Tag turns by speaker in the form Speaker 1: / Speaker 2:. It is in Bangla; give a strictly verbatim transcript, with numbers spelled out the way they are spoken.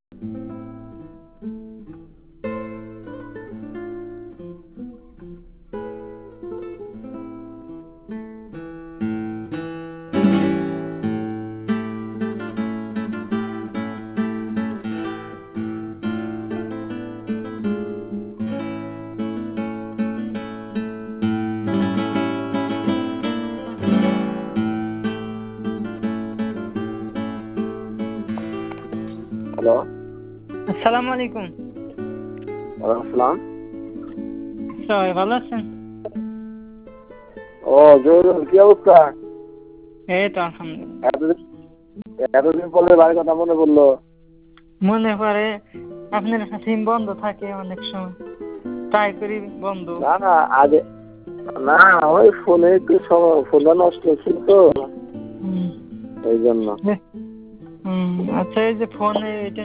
Speaker 1: হ্যালো,
Speaker 2: আসসালামু আলাইকুম।
Speaker 1: ওয়ালাইকুম আসসালাম।
Speaker 2: সবাই ভালো আছেন?
Speaker 1: ও জহুরুল, কি অবস্থা?
Speaker 2: এই তো আলহামদুলিল্লাহ।
Speaker 1: এতদিন এতদিন পরে বাড়ির কথা মনে পড়লো।
Speaker 2: মনে পড়ে, আপনার সিম বন্ধ থাকে অনেক সময়, ট্রাই করি বন্ধ।
Speaker 1: না না আগে না, ওই ফোনে একটু সময়, ফোনটা নষ্ট হচ্ছিল তো
Speaker 2: হুম।
Speaker 1: এই জন্য।
Speaker 2: হুম, আচ্ছা, এই যে ফোনে এটা